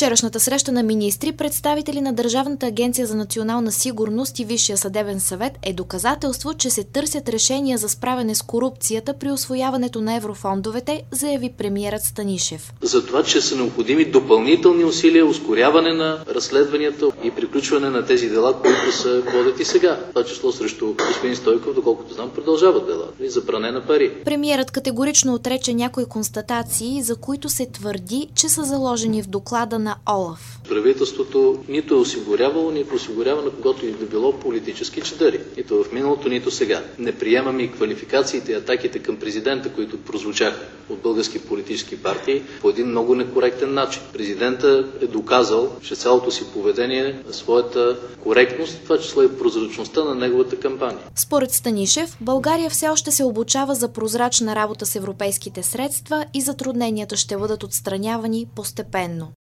Вчерашната среща на министри, представители на Държавната агенция за национална сигурност и Висшия съдебен съвет е доказателство, че се търсят решения за справяне с корупцията при усвояването на еврофондовете, заяви премиерът Станишев. За това, че са необходими допълнителни усилия, ускоряване на разследванията и приключване на тези дела, които се водят и сега. Това число срещу господин Стойков, доколкото знам, продължават дела за пране на пари. Премиерът категорично отрече някои констатации, за които се твърди, че са заложени в доклада на ОЛАФ. Правителството нито е осигурявало, нито осигурява на когото и да било политически чадъри. Нито в миналото, нито сега. Не приемам и квалификациите и атаките към президента, които прозвучаха от български политически партии по един много некоректен начин. Президента е доказал, че цялото си поведение е своята коректност, това число и прозрачността на неговата кампания. Според Станишев, България все още се обучава за прозрачна работа с европейските средства и затрудненията ще бъдат отстранявани постепенно.